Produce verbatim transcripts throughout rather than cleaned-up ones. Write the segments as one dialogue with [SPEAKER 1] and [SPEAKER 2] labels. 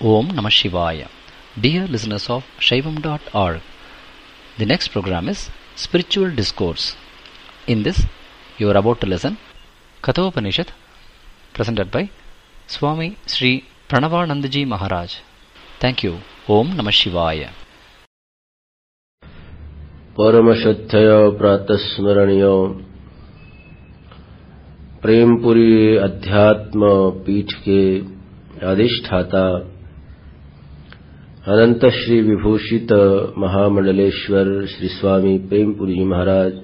[SPEAKER 1] Om Namah Shivaya. Dear listeners of Shaivam dot org, the next program is Spiritual Discourse. In this, you are about to listen Kathopanishad, presented by Swami Sri Pranavanandaji Maharaj. Thank you. Om Namah Shivaya.
[SPEAKER 2] परमश्रद्धेय प्रातस्मरणीय Prempuri अध्यात्म पीठ के अधिष्ठाता अनंत श्री विभूषित महामंडलेश्वर श्री स्वामी प्रेमपुरी जी महाराज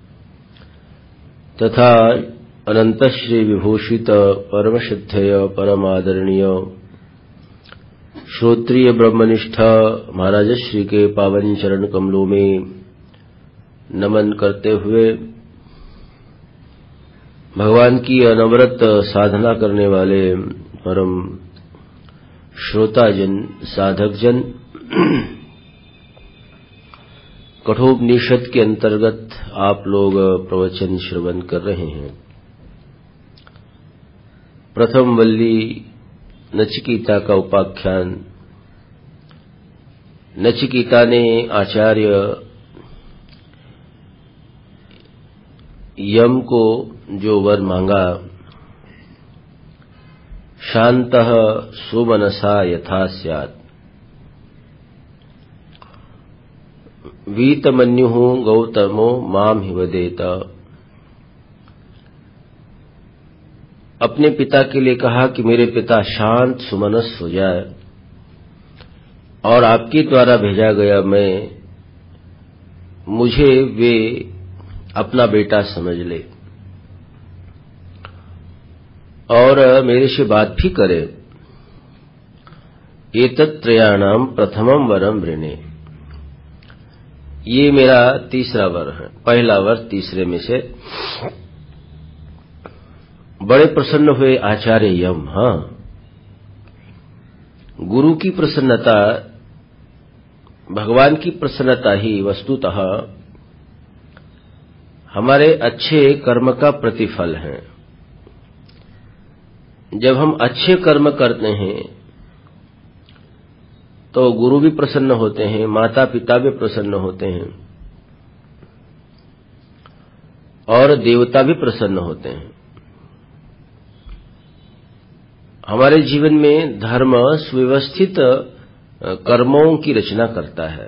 [SPEAKER 2] तथा अनंत श्री विभूषित परमश्रद्धेय परमादरणीय श्रोत्रिय ब्रह्मनिष्ठा महाराज श्री के पावन चरण कमलों में नमन करते हुए भगवान की अनवरत साधना करने वाले परम श्रोताजन साधकजन कठोपनिषद के अंतर्गत आप लोग प्रवचन श्रवण कर रहे हैं। प्रथम वल्ली नचिकेता का उपाख्यान। नचिकेता ने आचार्य यम को जो वर मांगा, शान्तः सुमनसा यथा स्यात्, वीतमन्युः गौतमो माम हि वदेत। अपने पिता के लिए कहा कि मेरे पिता शांत सुमनस हो जाए और आपके द्वारा भेजा गया मैं मुझे वे अपना बेटा समझ ले और मेरे से बात भी करे। एतत् त्रयाणाम प्रथमम वरम वृणे। ये मेरा तीसरा वर है। पहला वर तीसरे में से। बड़े प्रसन्न हुए आचार्य यम। हाँ, गुरु की प्रसन्नता, भगवान की प्रसन्नता ही वस्तुतः हमारे अच्छे कर्म का प्रतिफल है। जब हम अच्छे कर्म करते हैं तो गुरु भी प्रसन्न होते हैं, माता पिता भी प्रसन्न होते हैं और देवता भी प्रसन्न होते हैं। हमारे जीवन में धर्म सुव्यवस्थित कर्मों की रचना करता है।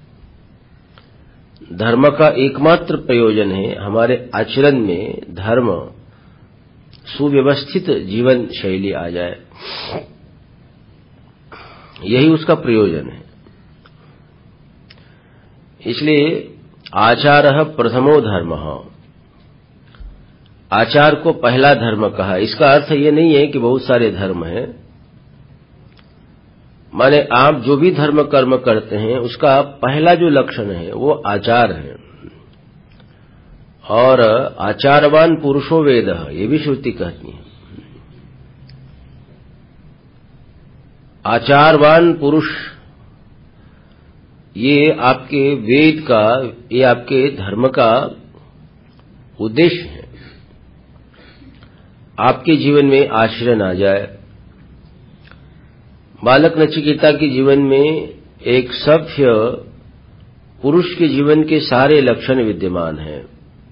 [SPEAKER 2] धर्म का एकमात्र प्रयोजन है हमारे आचरण में धर्म सुव्यवस्थित जीवन शैली आ जाए, यही उसका प्रयोजन है। इसलिए आचारः प्रथमो धर्मः, आचार को पहला धर्म कहा। इसका अर्थ ये नहीं है कि बहुत सारे धर्म हैं। माने आप जो भी धर्म कर्म करते हैं उसका पहला जो लक्षण है वो आचार है। और आचारवान पुरुषो वेदः, ये भी श्रुति कहती है। आचारवान पुरुष ये आपके वेद का, ये आपके धर्म का उद्देश्य है। आपके जीवन में आचरण आ जाए। बालक नचिकेता के जीवन में एक सभ्य पुरुष के जीवन के सारे लक्षण विद्यमान हैं।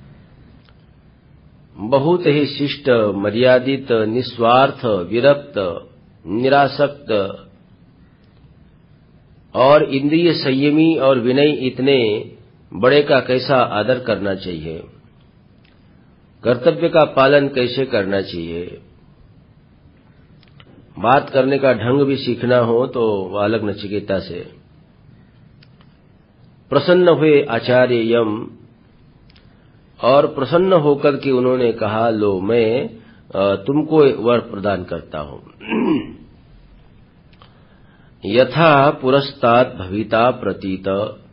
[SPEAKER 2] बहुत ही शिष्ट, मर्यादित, निस्वार्थ, विरक्त, निरासक्त और इंद्रिय संयमी और विनयी। इतने बड़े का कैसा आदर करना चाहिए, कर्तव्य का पालन कैसे करना चाहिए, बात करने का ढंग भी सीखना हो तो बालक नचिकेता से। प्रसन्न हुए आचार्य यम और प्रसन्न होकर के उन्होंने कहा, लो मैं तुमको वर प्रदान करता हूं। यथा पुरस्तात् भविता प्रतीत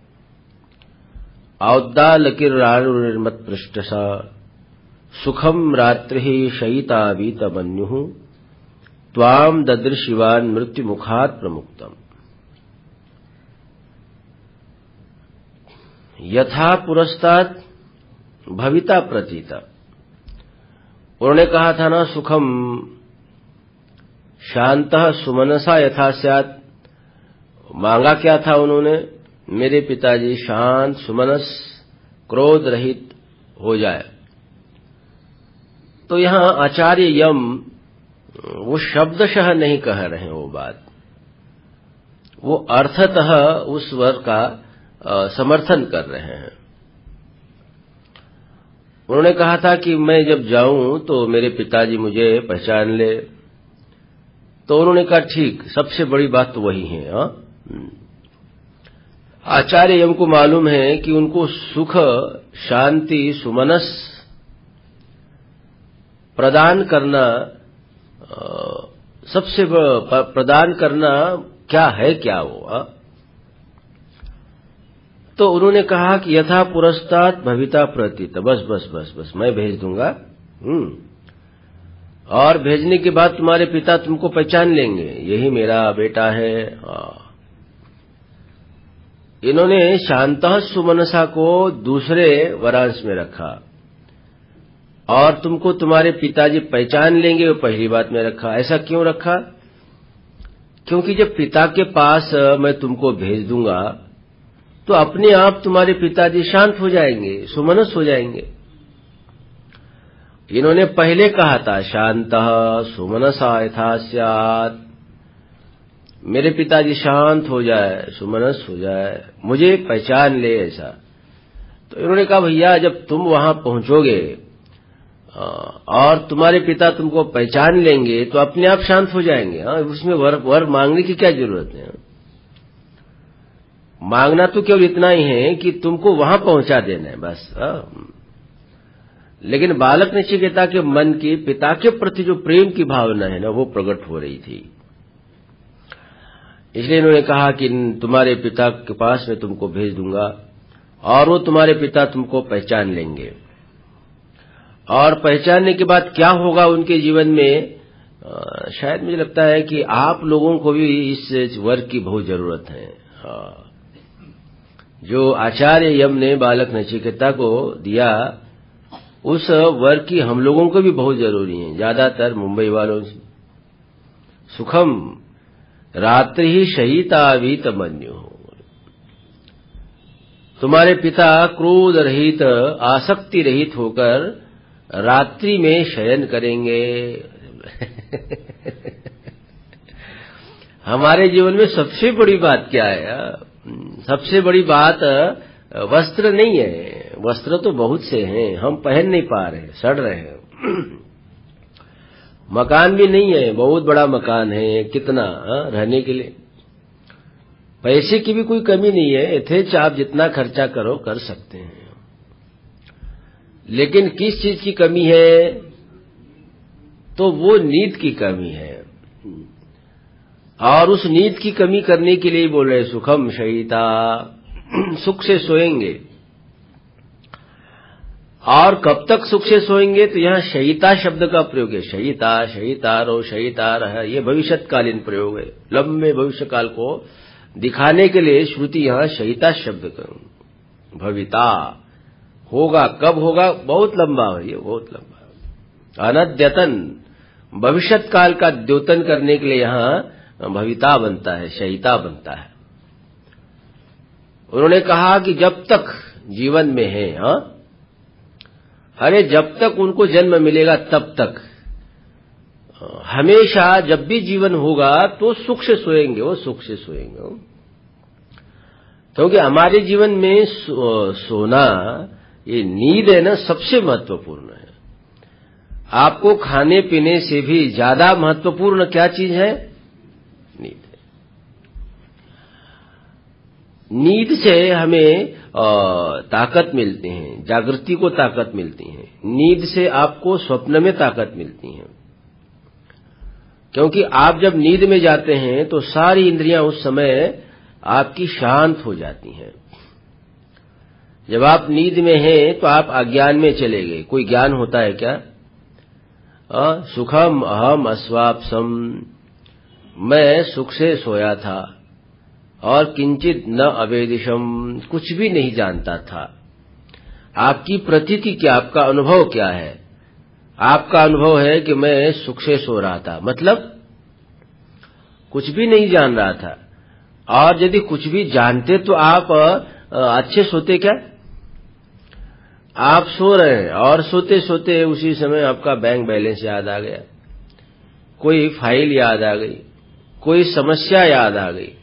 [SPEAKER 2] औद्दालकिर्राणुर्मत पृष्ठसा सुखम रात्रि शयितावीतमन्युः त्वाम ददृशिवान मृत्यु मुखात् प्रमुक्तम। यथा पुरस्तात् भविता प्रतीता। उन्होंने कहा था ना, सुखम शांतः सुमनसा यथा स्यात्, मांगा क्या था उन्होंने, मेरे पिताजी शांत सुमनस क्रोध रहित हो जाए। तो यहां आचार्य यम वो शब्दशः नहीं कह रहे हैं वो बात, वो अर्थतः उस वर का समर्थन कर रहे हैं। उन्होंने कहा था कि मैं जब जाऊं तो मेरे पिताजी मुझे पहचान ले, तो उन्होंने कहा ठीक, सबसे बड़ी बात तो वही है। हा? आचार्य यम को मालूम है कि उनको सुख शांति सुमनस प्रदान करना, सबसे प्रदान करना क्या है, क्या वो। हा? तो उन्होंने कहा कि यथा पुरस्तात् भविता प्रतीत, बस बस बस बस मैं भेज दूंगा, हम्म और भेजने के बाद तुम्हारे पिता तुमको पहचान लेंगे, यही मेरा बेटा है। इन्होंने शांतः सुमनसा को दूसरे वरांश में रखा और तुमको तुम्हारे पिताजी पहचान लेंगे वो पहली बात में रखा। ऐसा क्यों रखा? क्योंकि जब पिता के पास मैं तुमको भेज दूंगा तो अपने आप तुम्हारे पिताजी शांत हो जाएंगे, सुमनस हो जाएंगे। इन्होंने पहले कहा था शांतः सुमनसा यथा स्यात्, मेरे पिताजी शांत हो जाए, सुमनस हो जाए, मुझे पहचान ले ऐसा। तो इन्होंने कहा भैया जब तुम वहां पहुंचोगे और तुम्हारे पिता तुमको पहचान लेंगे तो अपने आप शांत हो जाएंगे। हाँ, उसमें वर, वर मांगने की क्या जरूरत है? मांगना तो केवल इतना ही है कि तुमको वहां पहुंचा देना है बस। हाँ। लेकिन बालक नचिकेता के मन की पिता के प्रति जो प्रेम की भावना है ना, वो प्रकट हो रही थी। इसलिए इन्होंने कहा कि तुम्हारे पिता के पास मैं तुमको भेज दूंगा और वो तुम्हारे पिता तुमको पहचान लेंगे। और पहचानने के बाद क्या होगा उनके जीवन में, आ, शायद मुझे लगता है कि आप लोगों को भी इस वर्ग की बहुत जरूरत है। हाँ। जो आचार्य यम ने बालक नचिकेता को दिया, उस वर्ग की हम लोगों को भी बहुत जरूरी है। ज्यादातर मुंबई वालों से सुखम रात्रि ही शयितावीत मन्यु, तुम्हारे पिता क्रोध रहित आसक्ति रहित होकर रात्रि में शयन करेंगे। हमारे जीवन में सबसे बड़ी बात क्या है? सबसे बड़ी बात वस्त्र नहीं है। वस्त्र तो बहुत से हैं, हम पहन नहीं पा रहे, सड़ रहे हैं। मकान भी नहीं है, बहुत बड़ा मकान है, कितना हा? रहने के लिए। पैसे की भी कोई कमी नहीं है, यथेच आप जितना खर्चा करो कर सकते हैं। लेकिन किस चीज की कमी है? तो वो नींद की कमी है। और उस नींद की कमी करने के लिए बोल रहे सुखम शयिता, सुख से सोएंगे। और कब तक सुख से सोएंगे? तो यहाँ शयिता शब्द का प्रयोग है। शयिता, शयितारो, शयितार है, ये भविष्यकालीन प्रयोग है। लंबे भविष्य काल को दिखाने के लिए श्रुति यहाँ शयिता शब्द का। भविता होगा, कब होगा? बहुत लंबा है ये, बहुत लंबा। अनद्यतन, भविष्यत काल का द्योतन करने के लिए यहाँ भविता बनता है, शयिता बनता है। उन्होंने कहा कि जब तक जीवन में है, हाँ, अरे जब तक उनको जन्म मिलेगा तब तक, हमेशा जब भी जीवन होगा तो सुख से सोएंगे, वो सुख से सोएंगे। क्योंकि हमारे जीवन में सो, सोना, ये नींद है ना, सबसे महत्वपूर्ण है। आपको खाने पीने से भी ज्यादा महत्वपूर्ण क्या चीज है? नींद। नींद से हमें ताकत मिलती है, जागृति को ताकत मिलती है। नींद से आपको स्वप्न में ताकत मिलती है। क्योंकि आप जब नींद में जाते हैं तो सारी इंद्रियां उस समय आपकी शांत हो जाती हैं। जब आप नींद में हैं तो आप अज्ञान में चले गए। कोई ज्ञान होता है क्या? आ, सुखम अहम अस्वाप्सम, मैं सुख से सोया था और किंचित न अवेदिशम, कुछ भी नहीं जानता था। आपकी प्रतीति क्या, आपका अनुभव क्या है? आपका अनुभव है कि मैं सुख से सो रहा था। मतलब कुछ भी नहीं जान रहा था। और यदि कुछ भी जानते तो आप अच्छे सोते क्या? आप सो रहे हैं और सोते सोते उसी समय आपका बैंक बैलेंस याद आ गया, कोई फाइल याद आ गई, कोई समस्या याद आ गई,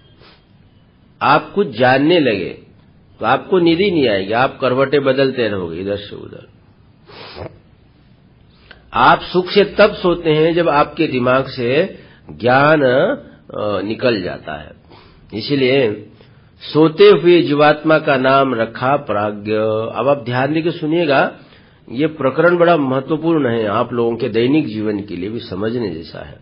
[SPEAKER 2] आप कुछ जानने लगे तो आपको नींद ही नहीं आएगी, आप करवटें बदलते रहोगे इधर से उधर। आप सुख से तब सोते हैं जब आपके दिमाग से ज्ञान निकल जाता है। इसलिए सोते हुए जीवात्मा का नाम रखा प्राज्ञ। अब आप ध्यान देकर सुनिएगा, ये प्रकरण बड़ा महत्वपूर्ण है, आप लोगों के दैनिक जीवन के लिए भी समझने जैसा है।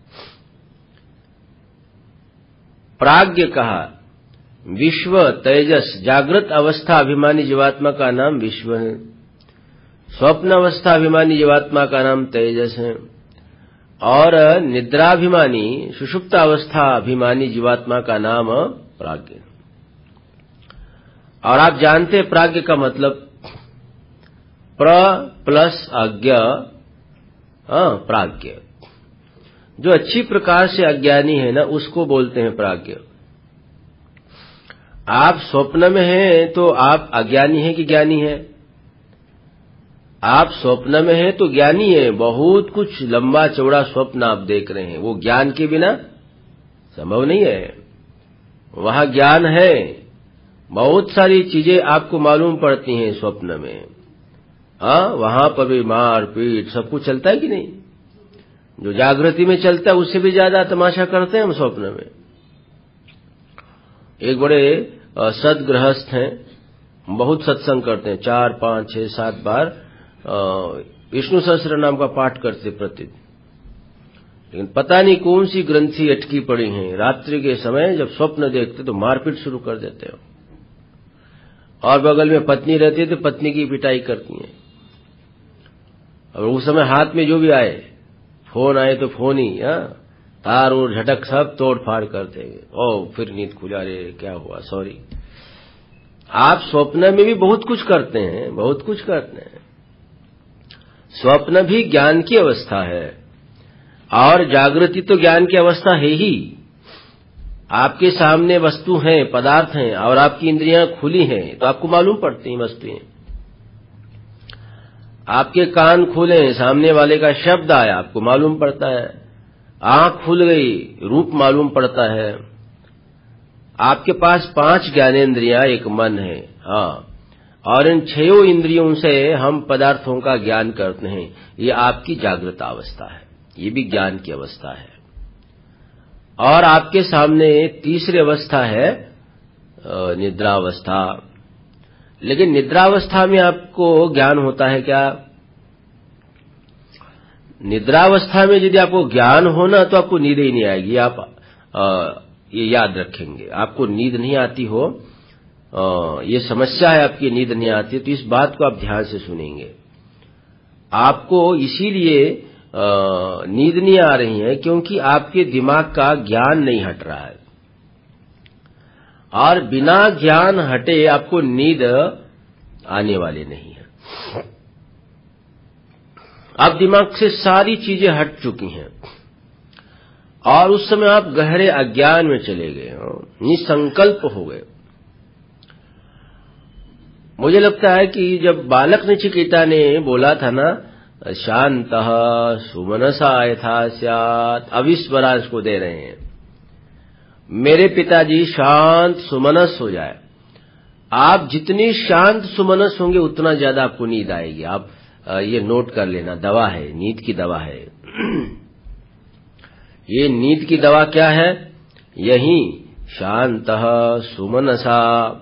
[SPEAKER 2] प्राज्ञ कहा, विश्व तेजस, जागृत अवस्था अभिमानी जीवात्मा का नाम विश्व है, स्वप्न अवस्था अभिमानी जीवात्मा का नाम तेजस है, और निद्राभिमानी सुषुप्त अवस्था अभिमानी जीवात्मा का नाम प्राज्ञ। और आप जानते हैं प्राज्ञ का मतलब प्र प्लस अज्ञ प्राज्ञ। जो अच्छी प्रकार से अज्ञानी है ना, उसको बोलते हैं प्राज्ञ। आप स्वप्न में हैं तो आप अज्ञानी हैं कि ज्ञानी हैं? आप स्वप्न में हैं तो ज्ञानी हैं, बहुत कुछ लंबा चौड़ा स्वप्न आप देख रहे हैं, वो ज्ञान के बिना संभव नहीं है। वहां ज्ञान है, बहुत सारी चीजें आपको मालूम पड़ती हैं स्वप्न में। हाँ, वहां पर भी मार पीट सब कुछ चलता है कि नहीं? जो जागृति में चलता है उससे भी ज्यादा तमाशा करते हैं हम स्वप्न में। एक बड़े सदगृहस्थ हैं, बहुत सत्संग करते हैं, चार पांच छह सात बार विष्णु सहस्त्र नाम का पाठ करते प्रतिदिन। लेकिन पता नहीं कौन सी ग्रंथि अटकी पड़ी हैं, रात्रि के समय जब स्वप्न देखते तो मारपीट शुरू कर देते हो, और बगल में पत्नी रहती है तो पत्नी की पिटाई करती हैं। और उस समय हाथ में जो भी आए, फोन आए तो फोन ही, तार और झटक सब तोड़ फाड़ करते हैं। ओ फिर नींद खुला, रे क्या हुआ, सॉरी। आप स्वप्न में भी बहुत कुछ करते हैं, बहुत कुछ करते हैं। स्वप्न भी ज्ञान की अवस्था है और जागृति तो ज्ञान की अवस्था है ही। आपके सामने वस्तु हैं, पदार्थ हैं, और आपकी इंद्रियां खुली हैं तो आपको मालूम पड़ती हैं वस्तुएं। आपके कान खुले, सामने वाले का शब्द आया, आपको मालूम पड़ता है। आंख खुल गई, रूप मालूम पड़ता है। आपके पास पांच ज्ञानेंद्रियां, एक मन है, हाँ, और इन छयों इंद्रियों से हम पदार्थों का ज्ञान करते हैं। ये आपकी जागृत अवस्था है, ये भी ज्ञान की अवस्था है। और आपके सामने तीसरी अवस्था है निद्रावस्था। लेकिन निद्रावस्था में आपको ज्ञान होता है क्या? निद्रावस्था में यदि आपको ज्ञान होना तो आपको नींद ही नहीं आएगी। आप आ, ये याद रखेंगे, आपको नींद नहीं आती हो, आ, ये समस्या है, आपकी नींद नहीं आती, तो इस बात को आप ध्यान से सुनेंगे। आपको इसीलिए नींद नहीं आ रही है क्योंकि आपके दिमाग का ज्ञान नहीं हट रहा है, और बिना ज्ञान हटे आपको नींद आने वाली नहीं है। अब दिमाग से सारी चीजें हट चुकी हैं और उस समय आप गहरे अज्ञान में चले गए हो, निसंकल्प हो गए। मुझे लगता है कि जब बालक नचिकेता ने बोला था ना, शांतः सुमनसा यथा स्यात्, अब इस वरांश को दे रहे हैं, मेरे पिताजी शांत सुमनस हो जाए। आप जितनी शांत सुमनस होंगे उतना ज्यादा आपको नींद आएगी। आप ये नोट कर लेना, दवा है, नींद की दवा है। ये नींद की दवा क्या है? यही शांतः सुमनसा,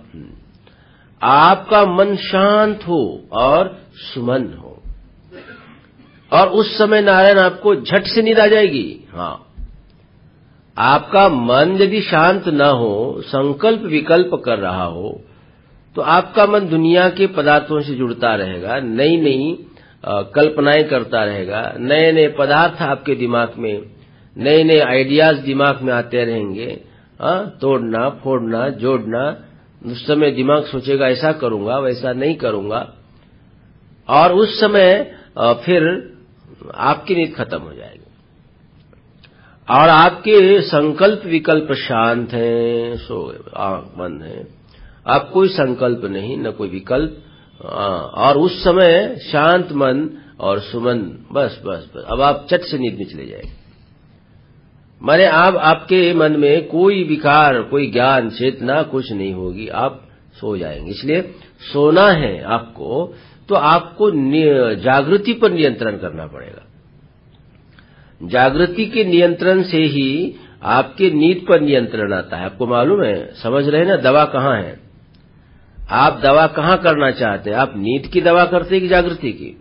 [SPEAKER 2] आपका मन शांत हो और सुमन हो, और उस समय नारायण आपको झट से नींद आ जाएगी। हाँ, आपका मन यदि शांत न हो, संकल्प विकल्प कर रहा हो, तो आपका मन दुनिया के पदार्थों से जुड़ता रहेगा, नई नई कल्पनाएं करता रहेगा, नए नए पदार्थ आपके दिमाग में, नए नए आइडियाज दिमाग में आते रहेंगे। हाँ, तोड़ना फोड़ना जोड़ना, उस समय दिमाग सोचेगा ऐसा करूंगा वैसा नहीं करूंगा, और उस समय फिर आपकी नींद खत्म हो जाएगी। और आपके संकल्प विकल्प शांत हैं, सो आंख बंद है, आप कोई संकल्प नहीं, न कोई विकल्प, और उस समय शांत मन और सुमन, बस बस बस अब आप चट से नींद में चले जाएंगे। माने आप आपके मन में कोई विकार, कोई ज्ञान चेतना कुछ नहीं होगी, आप सो जाएंगे। इसलिए सोना है आपको, तो आपको जागृति पर नियंत्रण करना पड़ेगा। जागृति के नियंत्रण से ही आपके नींद पर नियंत्रण आता है। आपको मालूम है, समझ रहे हैं ना, दवा कहाँ है? आप दवा कहाँ करना चाहते हैं? आप नींद की दवा करते हैं कि जागृति की?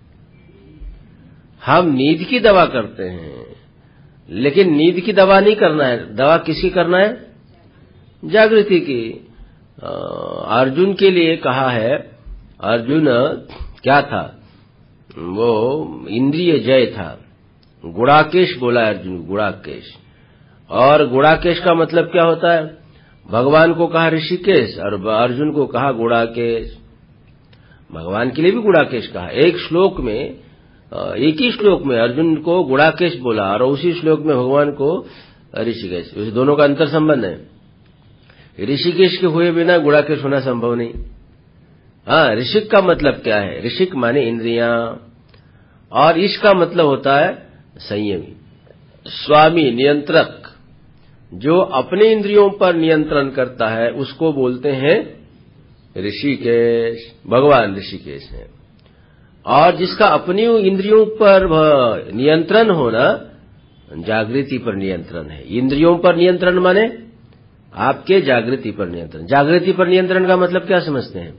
[SPEAKER 2] हम नींद की दवा करते हैं, लेकिन नींद की दवा नहीं करना है। दवा किसकी करना है? जागृति की। अर्जुन के लिए कहा है, अर्जुन क्या था? वो इंद्रिय जय था, गुणाकेश बोला अर्जुन, गुणाकेश। और गुणाकेश का मतलब क्या होता है? भगवान को कहा ऋषिकेश और अर्जुन को कहा गुणाकेश। भगवान के लिए भी गुणाकेश कहा। एक श्लोक में, एक ही श्लोक में अर्जुन को गुणाकेश बोला और उसी श्लोक में भगवान को ऋषिकेश। इस दोनों का अंतर संबंध है। ऋषिकेश के हुए बिना गुणाकेश होना संभव नहीं। हाँ, ऋषिक का मतलब क्या है? ऋषिक माने इंद्रियां, और इसका मतलब होता है संयमी, स्वामी, नियंत्रक। जो अपने इंद्रियों पर नियंत्रण करता है उसको बोलते हैं ऋषिकेश। भगवान ऋषिकेश है। और जिसका अपनी इंद्रियों पर नियंत्रण होना, जागृति पर नियंत्रण है। इंद्रियों पर नियंत्रण माने आपके जागृति पर नियंत्रण। जागृति पर नियंत्रण का मतलब क्या समझते हैं?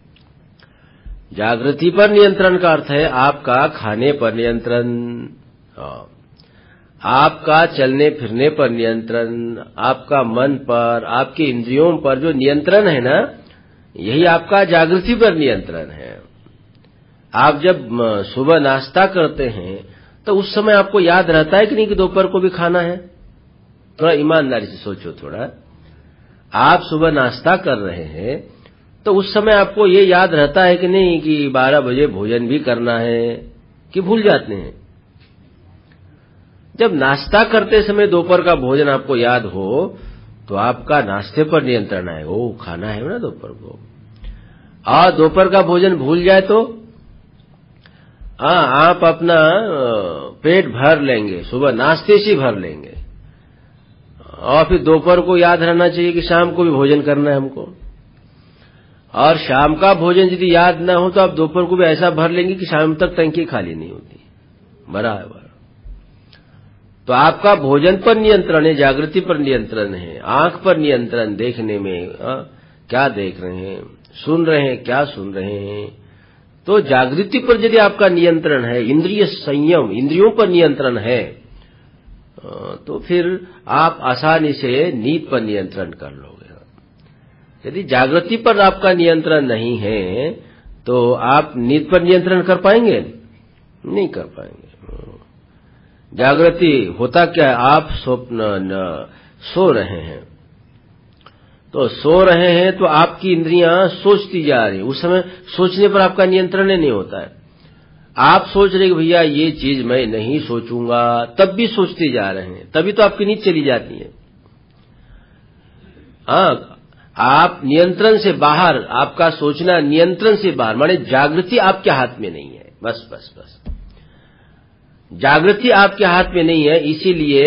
[SPEAKER 2] जागृति पर नियंत्रण का अर्थ है आपका खाने पर नियंत्रण, आपका चलने फिरने पर नियंत्रण, आपका मन पर, आपके इंद्रियों पर जो नियंत्रण है ना, यही आपका जागृति पर नियंत्रण है। आप जब सुबह नाश्ता करते हैं तो उस समय आपको याद रहता है कि नहीं कि दोपहर को भी खाना है? थोड़ा ईमानदारी से सोचो। थोड़ा आप सुबह नाश्ता कर रहे हैं तो उस समय आपको ये याद रहता है कि नहीं कि बारह बजे भोजन भी करना है, कि भूल जाते हैं? जब नाश्ता करते समय दोपहर का भोजन आपको याद हो तो आपका नाश्ते पर नियंत्रण है, ओ खाना है ना दोपहर को। और दोपहर का भोजन भूल जाए तो आ, आप अपना पेट भर लेंगे, सुबह नाश्ते से भर लेंगे, और फिर दोपहर को याद रहना चाहिए कि शाम को भी भोजन करना है हमको। और शाम का भोजन यदि याद ना हो तो आप दोपहर को भी ऐसा भर लेंगे कि शाम तक टंकी खाली नहीं होती। बराबर। तो आपका भोजन पर नियंत्रण है, जागृति पर नियंत्रण है, आंख पर नियंत्रण, देखने में आ, क्या देख रहे हैं, सुन रहे हैं क्या सुन रहे हैं। तो जागृति पर यदि आपका नियंत्रण है, इंद्रिय संयम, इंद्रियों पर नियंत्रण है, तो फिर आप आसानी से नींद पर नियंत्रण कर लोगे। यदि जागृति पर आपका नियंत्रण नहीं है तो आप नींद पर नियंत्रण कर पाएंगे? नहीं कर पाएंगे। जागृति होता क्या है? आप स्वप्न सो रहे हैं, तो सो रहे हैं तो आपकी इंद्रियां सोचती जा रही, उस समय सोचने पर आपका नियंत्रण नहीं होता है। आप सोच रहे कि भैया ये चीज मैं नहीं सोचूंगा, तब भी सोचते जा रहे हैं, तभी तो आपकी नींद चली जाती है। हाँ, आप नियंत्रण से बाहर, आपका सोचना नियंत्रण से बाहर, माने जागृति आपके हाथ में नहीं है। बस बस बस जागृति आपके हाथ में नहीं है, इसीलिए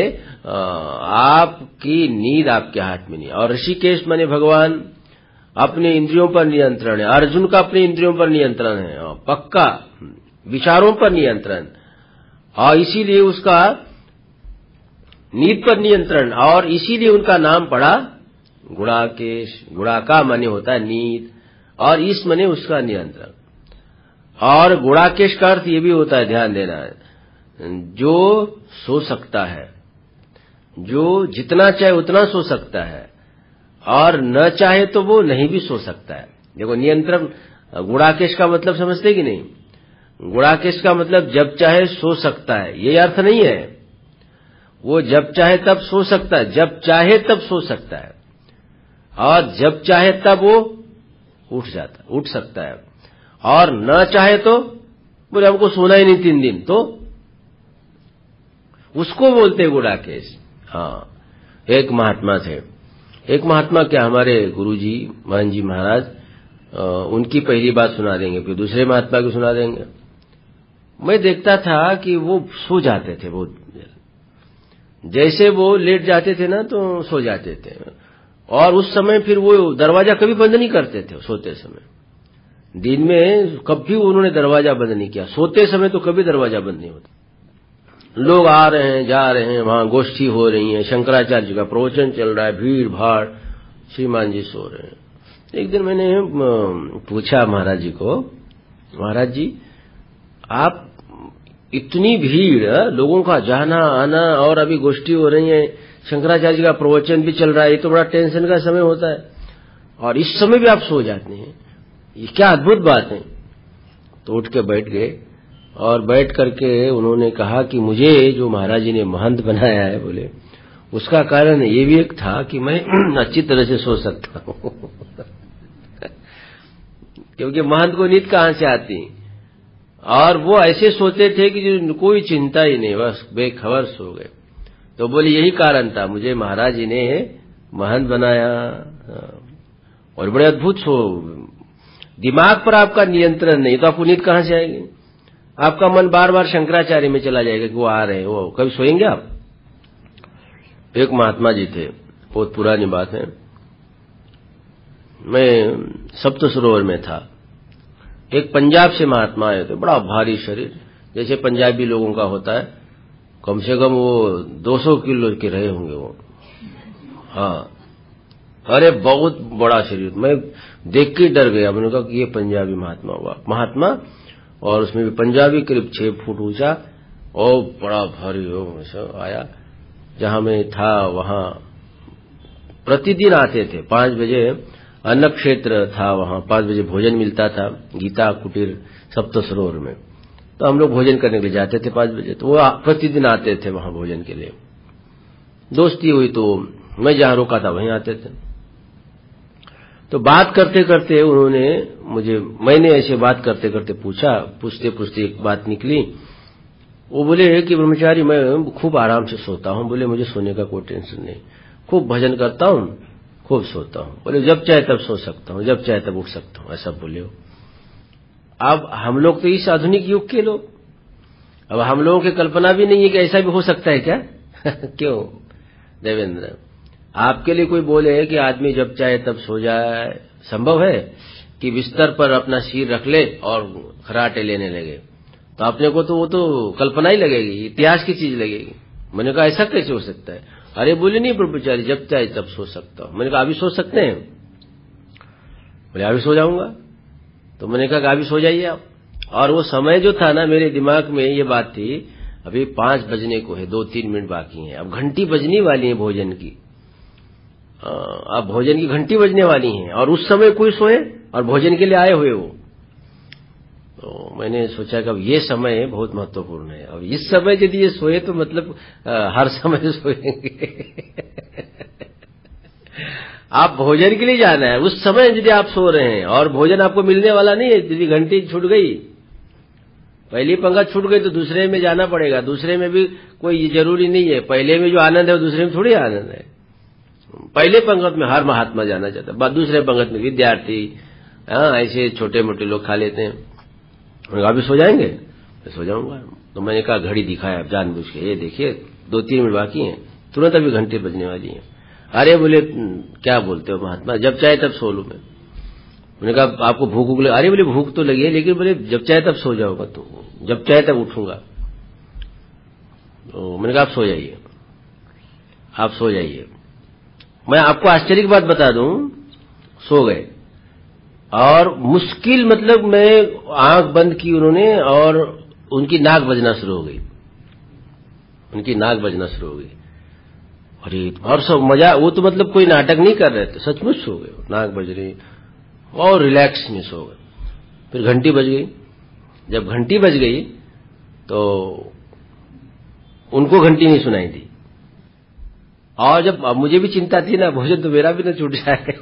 [SPEAKER 2] आपकी नींद आपके हाथ में नहीं है। और ऋषिकेश माने भगवान, अपने इंद्रियों पर नियंत्रण है। अर्जुन का अपने इंद्रियों पर नियंत्रण है, पक्का विचारों पर नियंत्रण, और इसीलिए उसका नींद पर नियंत्रण, और इसीलिए उनका नाम पड़ा गुणाकेश। गुणा का माने होता है नींद, और इस माने उसका नियंत्रण। और गुणाकेश का अर्थ ये भी होता है, ध्यान देना है, जो सो सकता है, जो जितना चाहे उतना सो सकता है, और न चाहे तो वो नहीं भी सो सकता है। देखो नियंत्रण, गुणाकेश का मतलब समझते कि नहीं? गुणाकेश का मतलब जब चाहे सो सकता है, ये अर्थ नहीं है। वो जब चाहे तब सो सकता है, जब चाहे तब सो सकता है, और जब चाहे तब वो उठ जाता उठ सकता है। और न चाहे तो बोले हमको सोना ही नहीं तीन दिन, तो उसको बोलते गुड़ाकेश। हाँ, एक महात्मा थे। एक महात्मा क्या, हमारे गुरुजी महंत जी महाराज, उनकी पहली बात सुना देंगे, फिर दूसरे महात्मा की सुना देंगे। मैं देखता था कि वो सो जाते थे, बहुत जैसे वो लेट जाते थे ना तो सो जाते थे, और उस समय फिर वो दरवाजा कभी बंद नहीं करते थे सोते समय। दिन में कभी उन्होंने दरवाजा बंद नहीं किया, सोते समय तो कभी दरवाजा बंद नहीं होता। लोग आ रहे हैं, जा रहे हैं, वहां गोष्ठी हो रही है, शंकराचार्य जी का प्रवचन चल रहा है, भीड़ भाड़, श्रीमान जी सो रहे हैं। एक दिन मैंने पूछा महाराज जी को, महाराज जी आप इतनी भीड़, लोगों का जाना आना, और अभी गोष्ठी हो रही है, शंकराचार्य जी का प्रवचन भी चल रहा है, ये तो बड़ा टेंशन का समय होता है, और इस समय भी आप सो जाते हैं, ये क्या अद्भुत बात है। तो उठ के बैठ गए, और बैठ करके उन्होंने कहा कि मुझे जो महाराज जी ने महंत बनाया है, बोले उसका कारण ये भी एक था कि मैं अच्छी तरह से सो सकता हूं क्योंकि महंत को नींद कहां से आती, और वो ऐसे सोते थे कि जो कोई चिंता ही नहीं, बस बेखबर सो गए। तो बोले यही कारण था, मुझे महाराज जी ने महंत बनाया। और बड़े अद्भुत सो, दिमाग पर आपका नियंत्रण नहीं तो आपको नींद कहां से आएगी, आपका मन बार बार शंकराचार्य में चला जाएगा कि वो आ रहे हैं, वो कभी सोएंगे आप। एक महात्मा जी थे, बहुत पुरानी बात है, मैं सप्त सरोवर में था, एक पंजाब से महात्मा आए थे, बड़ा भारी शरीर, जैसे पंजाबी लोगों का होता है, कम से कम वो दो सौ किलो के रहे होंगे वो। हाँ, अरे बहुत बड़ा शरीर, मैं देख के डर गया। मैंने कहा कि ये पंजाबी महात्मा हुआ, महात्मा, और उसमें भी पंजाबी करीब छह फुट ऊंचा, और बड़ा भारी हो सब आया। जहां मैं था वहां प्रतिदिन आते थे, पांच बजे अन्न क्षेत्र था, वहां पांच बजे भोजन मिलता था, गीता कुटीर सप्त सरोवर में, तो हम लोग भोजन करने के लिए जाते थे पांच बजे, तो वो प्रतिदिन आते थे वहां भोजन के लिए। दोस्ती हुई तो मैं जहां रोका था वहीं आते थे। तो बात करते करते उन्होंने मुझे, मैंने ऐसे बात करते करते पूछा, पूछते पूछते एक बात निकली। वो बोले कि ब्रह्मचारी मैं खूब आराम से सोता हूं, बोले मुझे सोने का कोई टेंशन नहीं, खूब भजन करता हूं, खूब सोता हूं, बोले जब चाहे तब सो सकता हूं, जब चाहे तब उठ सकता हूं, ऐसा बोले हो। अब हम लोग तो इस आधुनिक युग के लोग, अब हम लोगों की कल्पना भी नहीं है कि ऐसा भी हो सकता है क्या क्यों देवेंद्र, आपके लिए कोई बोले कि आदमी जब चाहे तब सो जाए, संभव है कि बिस्तर पर अपना सिर रख ले और खराटे लेने लगे, तो अपने को तो वो तो कल्पना ही लगेगी, इतिहास की चीज लगेगी। मैंने कहा ऐसा कैसे हो सकता है, अरे बोले नहीं ब्रह्मचारी जब चाहे तब सो सकता हूं। मैंने कहा अभी सो सकते हैं, बोले अभी सो जाऊंगा। तो मैंने कहा अभी सो जाइए आप। और वो समय जो था ना, मेरे दिमाग में ये बात थी, अभी पांच बजने को है, दो तीन मिनट बाकी हैं, अब घंटी बजने वाली है भोजन की, अब भोजन की घंटी बजने वाली है, और उस समय कोई सोए और भोजन के लिए आए हुए हो। तो मैंने सोचा कि अब ये समय बहुत महत्वपूर्ण है, अब इस समय यदि ये सोए तो मतलब आ, हर समय सोएंगे आप भोजन के लिए जाना है, उस समय यदि आप सो रहे हैं और भोजन आपको मिलने वाला नहीं है, यदि घंटी छूट गई, पहली पंक्ति छूट गई तो दूसरे में जाना पड़ेगा। दूसरे में भी कोई जरूरी नहीं है, पहले में जो आनंद है वो दूसरे में थोड़ी आनंद है। पहले पंक्ति में हर महात्मा जाना चाहता है, दूसरे पंक्ति में विद्यार्थी, हाँ ऐसे छोटे मोटे लोग खा लेते हैं। अभी सो जाएंगे, मैं सो जाऊंगा। तो मैंने कहा घड़ी दिखाया जानबूझ के, ये देखिए दो तीन मिनट बाकी हैं, तुरंत अभी घंटे बजने वाली हैं। अरे बोले क्या बोलते हो महात्मा, जब चाहे तब सो लूं मैं। मैंने कहा आपको भूख भूख लगे, अरे बोले भूख तो लगी है, लेकिन बोले जब चाहे तब सो जाऊंगा, तो जब चाहे तब उठूंगा। तो मैंने कहा आप सो जाइए, आप सो जाइए। मैं आपको आश्चर्य की बात बता दूं, सो गए, और मुश्किल मतलब मैं आंख बंद की उन्होंने, और उनकी नाक बजना शुरू हो गई, उनकी नाक बजना शुरू हो गई। अरे और सब मजा, वो तो मतलब कोई नाटक नहीं कर रहे थे, सचमुच सो गए, नाक बज रही और रिलैक्स में सो गए। फिर घंटी बज गई, जब घंटी बज गई तो उनको घंटी नहीं सुनाई दी, और जब अब मुझे भी चिंता थी ना, भोजन तो मेरा भी ना छूट जाए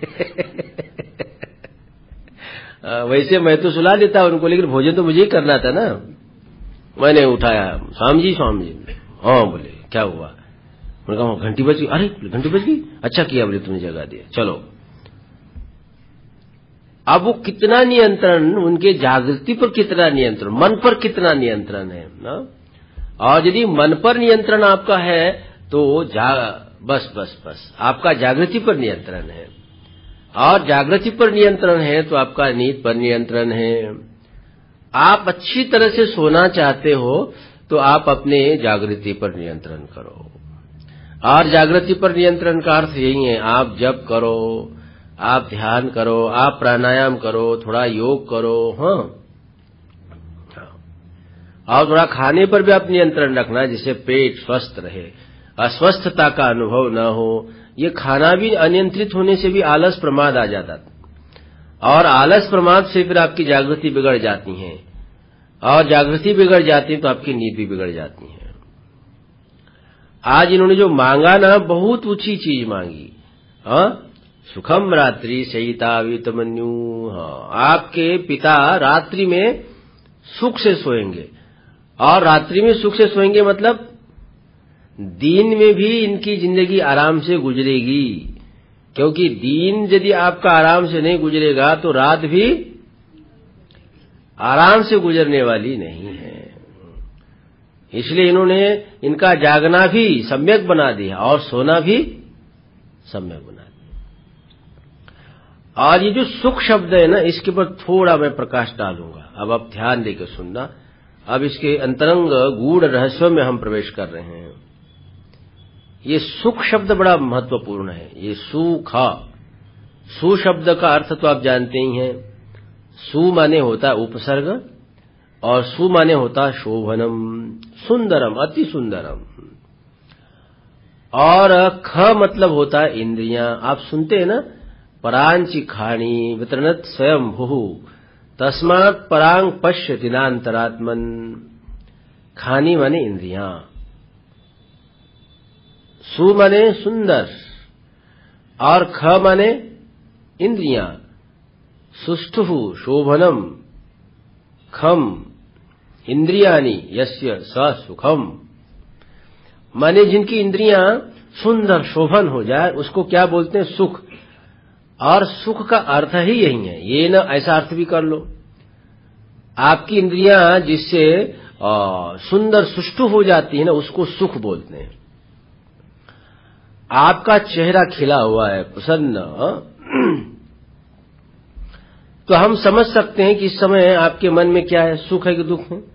[SPEAKER 2] वैसे मैं तो सुला देता उनको, लेकिन भोजन तो मुझे ही करना था ना। मैंने उठाया, स्वामी जी स्वामी जी, हाँ बोले क्या हुआ? उन्होंने कहा घंटी बज गई। अरे घंटी बज गई, अच्छा किया बोले तुमने जगा दिया, चलो। अब वो कितना नियंत्रण, उनके जागृति पर कितना नियंत्रण, मन पर कितना नियंत्रण है ना। और यदि मन पर नियंत्रण आपका है तो जा बस बस बस आपका जागृति पर नियंत्रण है, और जागृति पर नियंत्रण है तो आपका नींद पर नियंत्रण है। आप अच्छी तरह से सोना चाहते हो तो आप अपने जागृति पर नियंत्रण करो, और जागृति पर नियंत्रण का अर्थ यही है, आप जप करो, आप ध्यान करो, आप प्राणायाम करो, थोड़ा योग करो, हाँ, और थोड़ा खाने पर भी आप नियंत्रण रखना जिससे पेट स्वस्थ रहे, अस्वस्थता का अनुभव न हो। ये खाना भी अनियंत्रित होने से भी आलस प्रमाद आ जाता, और आलस प्रमाद से फिर आपकी जागृति बिगड़ जाती है, और जागृति बिगड़ जाती है तो आपकी नींद भी बिगड़ जाती है। आज इन्होंने जो मांगा ना, बहुत ऊंची चीज मांगी, हाँ, सुखम रात्रि सहिता वितमन्यु। हाँ, आपके पिता रात्रि में सुख से सोएंगे, और रात्रि में सुख से सोएंगे मतलब दिन में भी इनकी जिंदगी आराम से गुजरेगी, क्योंकि दिन यदि आपका आराम से नहीं गुजरेगा तो रात भी आराम से गुजरने वाली नहीं है। इसलिए इन्होंने इनका जागना भी सम्यक बना दिया और सोना भी सम्यक बना दिया। और ये जो सुख शब्द है ना, इसके ऊपर थोड़ा मैं प्रकाश डालूंगा, अब आप ध्यान देकर सुनना। अब इसके अंतरंग गूढ़ रहस्यों में हम प्रवेश कर रहे हैं। ये सुख शब्द बड़ा महत्वपूर्ण है। ये सुखा, सु शब्द का अर्थ तो आप जानते ही हैं। सु माने होता है उपसर्ग, और सु माने होता है शोभनम, सुंदरम, अति सुंदरम। और ख मतलब होता है इंद्रियां। आप सुनते हैं ना, परांचि खाणी वितरणत स्वयं भू तस्मात् परांग पश्य दिनांतरात्मन। खानी माने इंद्रियां, सु माने सुंदर, और ख माने इंद्रियां, सुष्ठु शोभनम, खम इंद्रियानि यस्य स सुखम। माने जिनकी इंद्रियां सुंदर शोभन हो जाए उसको क्या बोलते हैं? सुख। और सुख का अर्थ ही यही है। ये ना ऐसा अर्थ भी कर लो, आपकी इंद्रियां जिससे सुंदर सुष्ठु हो जाती है ना, उसको सुख बोलते हैं। आपका चेहरा खिला हुआ है, प्रसन्न, तो हम समझ सकते हैं कि इस समय आपके मन में क्या है, सुख है कि दुख है।